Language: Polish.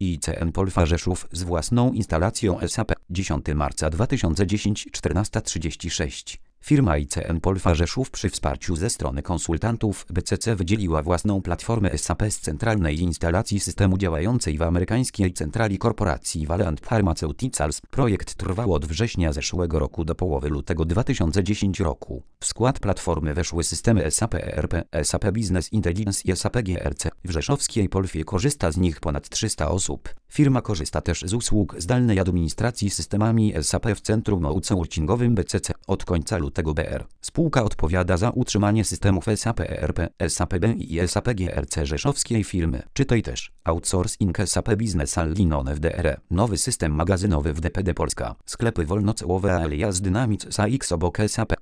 ICN Polfa Rzeszów z własną instalacją SAP. 10 marca 2010 14:36. Firma ICN Polfa Rzeszów przy wsparciu ze strony konsultantów BCC wydzieliła własną platformę SAP z centralnej instalacji systemu działającej w amerykańskiej centrali korporacji Valeant Pharmaceuticals. Projekt trwał od września zeszłego roku do połowy lutego 2010 roku. W skład platformy weszły systemy SAP ERP, SAP Business Intelligence i SAP GRC. W rzeszowskiej Polfie korzysta z nich ponad 300 osób. Firma korzysta też z usług zdalnej administracji systemami SAP w centrum outsourcingowym BCC od końca lutego br. Spółka odpowiada za utrzymanie systemów SAP ERP, SAP BI i SAP GRC rzeszowskiej firmy. Czytaj też outsourcing SAP Business All-in-One FDR. Nowy system magazynowy w DPD Polska. Sklepy wolnocełowe alias Dynamics AX obok SAP.